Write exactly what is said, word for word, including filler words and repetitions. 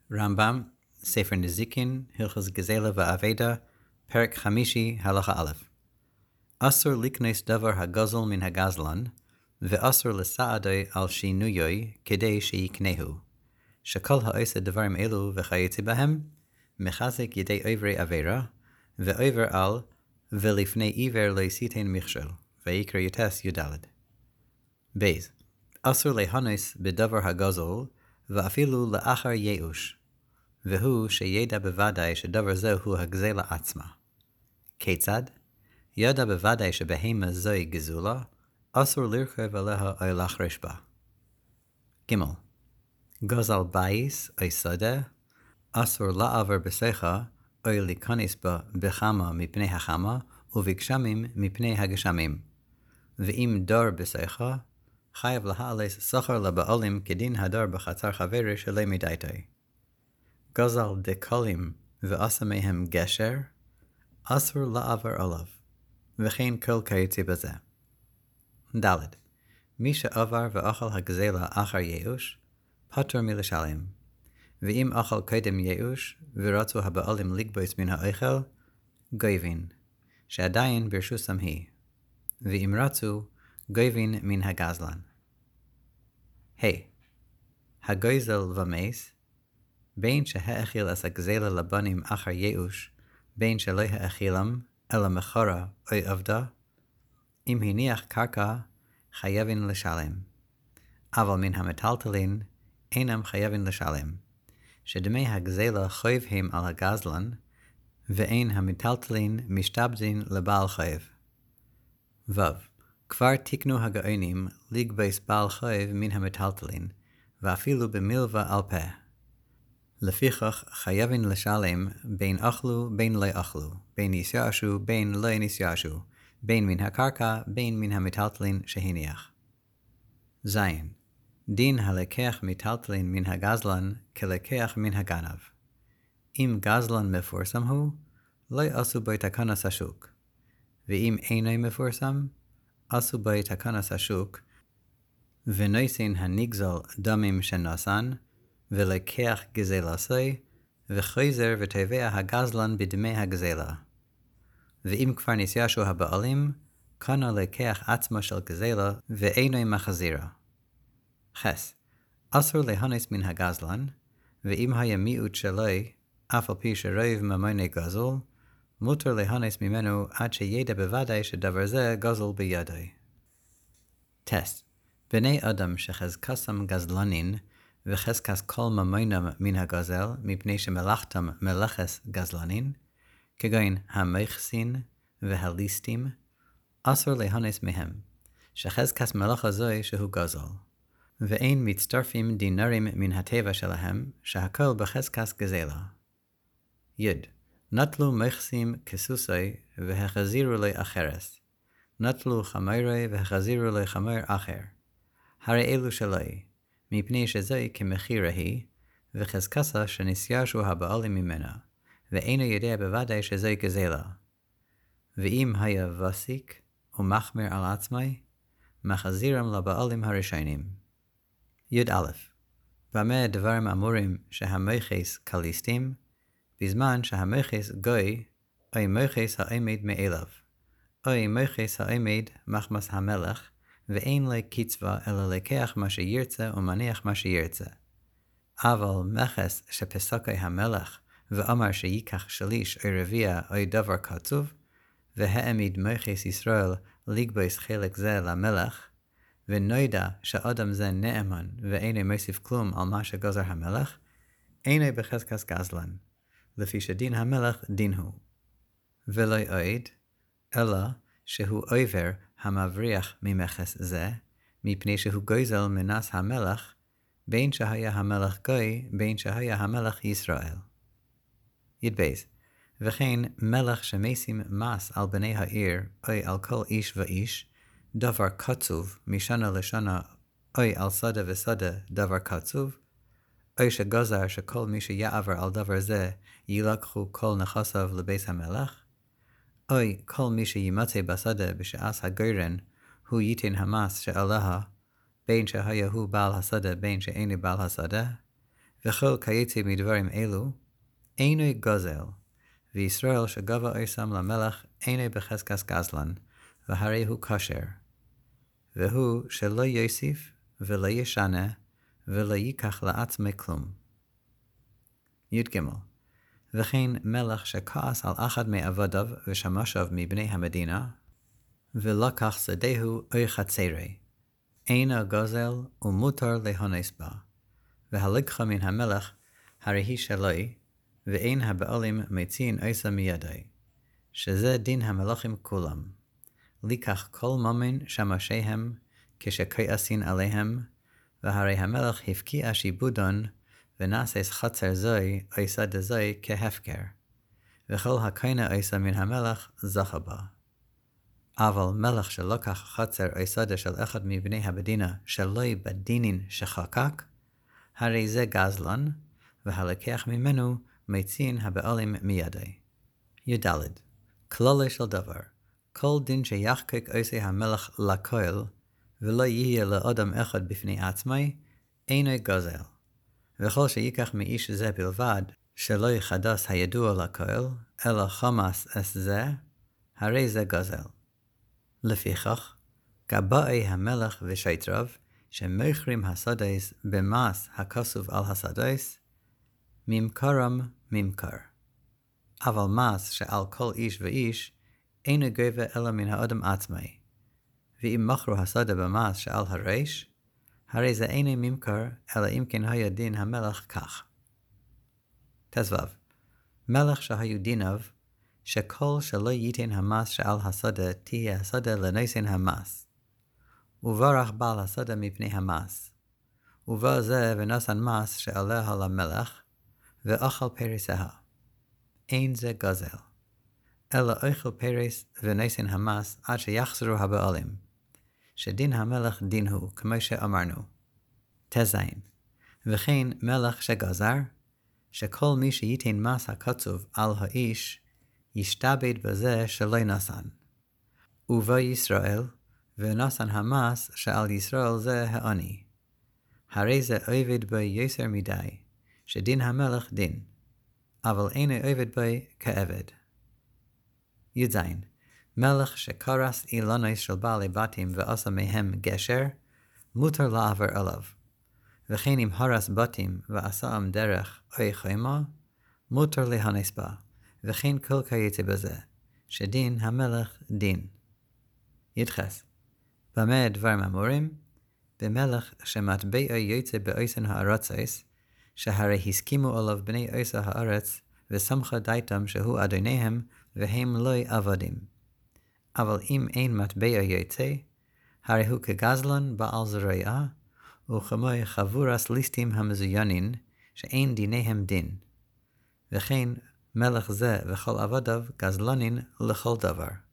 רמב"ם, ספר נזיקין, הלכות גזלה ואבדה, פרק חמישי, הלכה א'. אסור לקנוס דבר הגזל מן הגזלן, ואסור לסעדו על שינויו כדי שיקנהו. שכל העושה דברים אלו וכיוצא בהם, מחזק ידי עוברי עבירה, ועובר על, ולפני עיוור לא יסיתן מכשול. ויקרא יוטס י"ד. בייז. אסור להנוס בדבר הגזל, ואפילו לאחר ייאוש, והוא שידע בוודאי שדבר זה הוא הגזלה עצמה. כיצד? ידע בוודאי שבהמה זוהי גזולה, אסור לרכב עליה או לחרש בה. ג' גזל בייס או שדה, אסור לעבור בשיחה או להיכנס בה בחמה מפני החמה, ובגשמים מפני הגשמים. ואם דור בשיחה, חייב להעלס שכר לבעלים כדין הדר בחצר חברי שלא מדייתי. גזל דקלים ועשה מהם גשר, אסור לעבור עליו, וכן כל כיוצא בזה. ד' מי שעבר ואכל הגזלה אחר ייאוש, פטור מלשלם. ואם אכל קודם ייאוש, ורצו הבעלים לגבוס מן האוכל, גויבין, שעדיין ברשוסם היא. ואם רצו, גויבין מן הגזלן. היי, הגויזל ומס, בין שהאכיל את הגזלה לבנים אחר ייאוש, בין שלא האכילם, אלא מחרה או עבדה, אם הניח קרקע, חייבין לשלם. אבל מן המטלטלין, אינם חייבין לשלם, שדמי הגזלה חייב הם על הגזלן, ואין המטלטלין משתבדין לבעל חייב. ו. כבר תיקנו הגאונים לגבוס בעל חייב מן המטלטלין, ואפילו במלווה על פה. לפיכך חייבין לשלם בין אכלו בין לא אכלו, בין נסיישו בין לא נסיישו, בין מן הקרקע בין מן המטלטלין שהניח. ז. דין הלקח מטלטלין מן הגזלן כלקח מן הגנב. אם גזלן מפורסם הוא, לא עשו בו תקנס השוק. ואם אינו מפורסם, עשו בו תקנס השוק, ונוסין הנגזל דמים שנוסן, ולקח גזלסי, וחוזר ותובע הגזלן בדמי הגזלה. ואם כבר נסיישו הבעלים, קנה לקח עצמו של גזלה, ואינו מחזירה. חס. אסור להנוס מן הגזלן, ואם היה מיעוט שלוי, אף על פי שרוב ממוני גזל, מותר להנוס ממנו עד שידע בוודאי שדבר זה גזל בידי. טסט. בני אדם שחזקסם גזלנין, וחזקס כל ממונם מן הגזל, מפני שמלאכתם מלאכס גזלנין, כגון המכסין והליסטים, אסור להנוס מהם, שחזקס מלאכה זוי שהוא גזל. ואין מצטרפים דינרים מן הטבע שלהם, שהכל בחזקס גזלה. י. נטלו מכסים כסוסי, והחזירו לי אחרס. נטלו חמרי, והחזירו לי חמר אחר. הרי אלו שלוי, מפני שזוי כמחירה היא, וחזקסה שנסיישו הבעלים ממנה, ואינו יודע בוודאי שזוי גזלה. ואם היה וסיק, ומחמר על עצמי, מחזירם לבעלים הראשונים. י"א. במה דברים אמורים שהמכס קליסטים, בזמן שהמכס גוי, אוי מכס העמד מאליו, אוי מכס העמד מחמס המלך, ואין לי קצבה אלא לקח מה שירצה ומניח מה שירצה. אבל מכס שפסקי המלך, ואמר שיקח שליש או רביע או דבר כתוב, והעמיד מכס ישראל לגבוס חלק זה למלך, ונודע שאדם זה נאמן ואינו מוסיף כלום על מה שגזר המלך, אינו בחזקס גזלן, לפי שדין המלך דין הוא. ולא עוד, אלא שהוא עובר המבריח ממכס זה, מפני שהוא גוזל מנס המלך, בין שהיה המלך גוי, בין שהיה המלך ישראל. ידבייז. וכן מלך שמשים מס על בני העיר, אוי על כל איש ואיש, דבר קצוב משנה לשנה, אוי על שדה ושדה דבר קצוב, אוי שגזר שכל מי שיעבר על דבר זה ילקחו כל נכסיו לבית המלך, אוי כל מי שימצא בשדה בשעת הגרן, הוא ייתן המס שעליה, בין שהיה הוא בעל השדה בין שאינו בעל השדה, וכל כיוצא מדברים אלו, אינו גוזל, וישראל שגבה עושם למלך אינו בחזקת גזלן, והרי הוא כשר. והוא שלא יוסיף ולא ישנה ולא ייקח לעצמי כלום. י"ג וכן מלך שכעס על אחד מעבדיו ושמשיו מבני המדינה, ולקח שדהו או חצרי, אינו גוזל ומותר להונס בה, והלקחה מן המלך הרי היא שלוי, ואין הבעלים מציין עושה מידי, שזה דין המלכים כולם. לקח כל מומן שמשיהם כשכעסין עליהם, והרי המלך הפקיע שיבודון, ונעשס חצר זוי עושה דזוי כהפקר, וכל הקיינה עושה מן המלך זכה בה. אבל מלך שלקח חצר עושה של אחד מבני המדינה שלוי בדינין שחקק, הרי זה גזלן, והלקח ממנו מציין הבעלים מידי. י"ד כללי של דבר, כל דין שיחקק עושה המלך לכל, ולא יהיה לאדם אחד בפני עצמי, אינו גוזל. וכל שיקח מאיש זה בלבד, שלא יחדש הידוע לכל, אלא חמס אס זה, הרי זה גוזל. לפיכך, גבאי המלך ושוטריו, שמוכרים השדות במס הכסוף על השדות, ממכרם ממכר. אבל מס שעל כל איש ואיש, אינו גובה אלא מן האדם עצמי. ואם מכרו השדה במס שעל הריש, הרי זה אינו ממכר, אלא אם כן היה דין המלך כך. תזבב, מלך שהיו דיניו, שכל שלא ייתן המס שעל השדה תהיה השדה לנושן המס. וברך בעל השדה מפני המס. ובא זה ונשן מס שעליה למלך, ואכל פרסיה. אין זה גזל. אלא אוכל פרס ונשן המס עד שיחזרו הבעלים. שדין המלך דין הוא, כמו שאמרנו. תזין. וכן מלך שגזר, שכל מי שייתן מס הקצוב על האיש, ישתבד בזה שלא נסן. ובא ישראל, ונסן המס שעל ישראל זה העני. הרי זה עובד בי יסר מדי, שדין המלך דין, אבל אינו עובד בי כעבד. י"ז מלך שקרס אילונס של בעלי בתים ועשה מהם גשר, מותר לעבור עליו. וכן אם הרס בתים ועשאם דרך אוי חיימה, מותר להנס בה, וכן כל כיוצא בזה, שדין המלך דין. י"ח במה דברים אמורים? במלך שמטבעו יוצא באויסן הארצות, שהרי הסכימו עליו בני עושה הארץ, וסמכה דייתם שהוא אדוניהם, והם לא עבדים. אבל אם אין מטבע יוצא, הרי הוא כגזלן בעל זרוע, וכמו חבורס ליסטים המזוינין, שאין דיניהם דין. וכן מלך זה וכל עבדיו גזלנין לכל דבר.